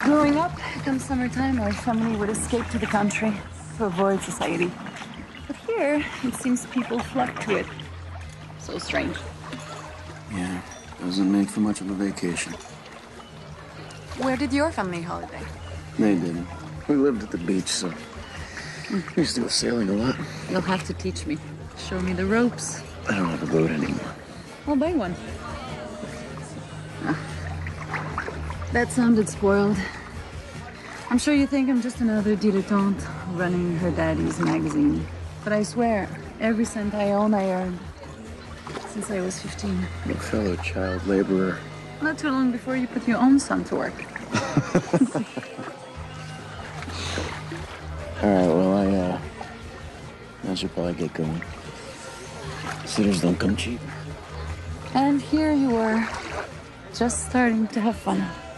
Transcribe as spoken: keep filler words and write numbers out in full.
Growing up, come summertime, our family would escape to the country to avoid society. But here, it seems people flock to it. So strange. Yeah, doesn't make for much of a vacation. Where did your family holiday? They didn't. We lived at the beach, so we used to go sailing a lot. You'll have to teach me. Show me the ropes. I don't have a boat anymore. I'll buy one. Ah. That sounded spoiled. I'm sure you think I'm just another dilettante running her daddy's magazine. But I swear, every cent I own I earned. Since I was fifteen. A fellow child laborer. Not too long before you put your own son to work. All right, well, I, uh, I should probably get going. Sitters don't come cheap. And here you were, just starting to have fun.